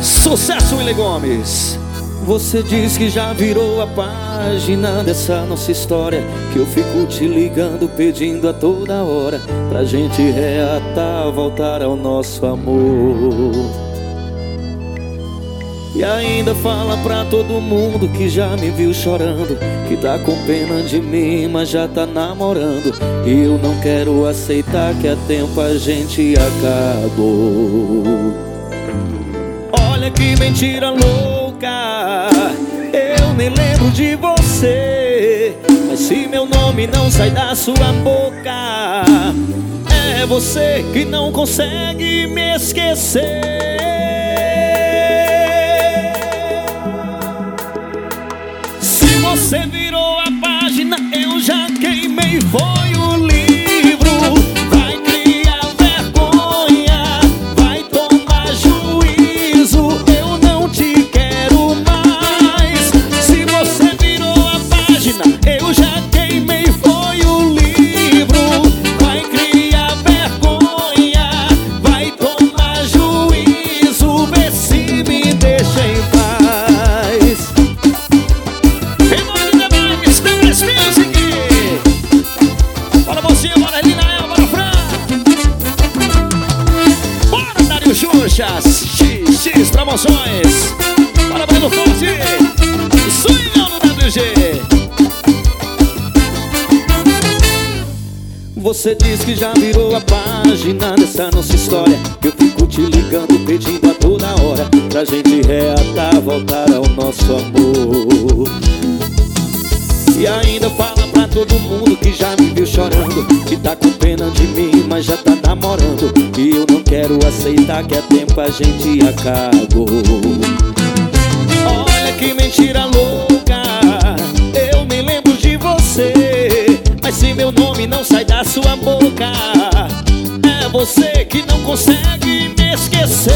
Sucesso, Willy Gomes. Você diz que já virou a página dessa nossa história, que eu fico te ligando pedindo a toda hora pra gente reatar, voltar ao nosso amor. E ainda fala pra todo mundo que já me viu chorando, que tá com pena de mim, mas já tá namorando. E eu não quero aceitar que há tempo a gente acabou. Olha que mentira louca, eu nem lembro de você, mas se meu nome não sai da sua boca, é você que não consegue me esquecer. Se você virou a página, eu já queimei, foi o livro. Vai criar vergonha, vai tomar juízo, eu não te quero mais. Se você virou a página, eu já queimei, foi o livro. Vai criar vergonha, vai tomar juízo, vê se me deixa em paz. XX Promoções, parabéns no forte, sonho no WG. Você diz que já virou a página dessa nossa história, que eu fico te ligando pedindo a toda hora pra gente reatar, voltar ao nosso amor. E ainda fala pra todo mundo que já me viu chorando, que tá com pena de mim, mas já tá namorando. E eu não quero aceitar que há tempo a gente acabou. Olha que mentira louca, eu nem lembro de você, mas se meu nome não sai da sua boca, é você que não consegue me esquecer.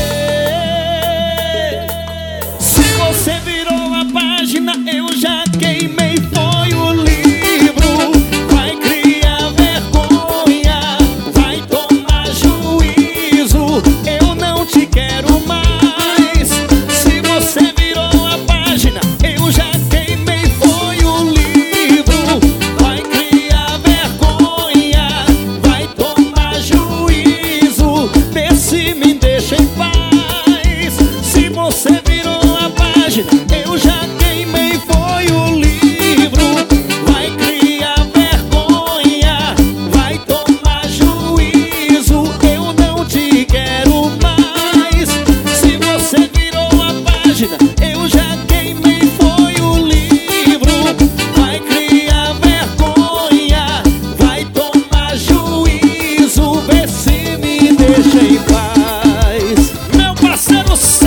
Se você virou a página, eu já queimei, foi o livro. Vai criar vergonha, vai tomar juízo, eu não te quero mais. Se você virou a página, eu já queimei, foi o livro. Vai criar vergonha, vai tomar juízo, vê se me deixa em paz. Se você virou a página, eu já queimei, foi o livro. Vai criar vergonha, vai tomar juízo, eu não te quero mais. Se você virou a página, eu já queimei, foi o livro. Vai criar vergonha, vai tomar juízo, vê se me deixa em paz. Meu parceiro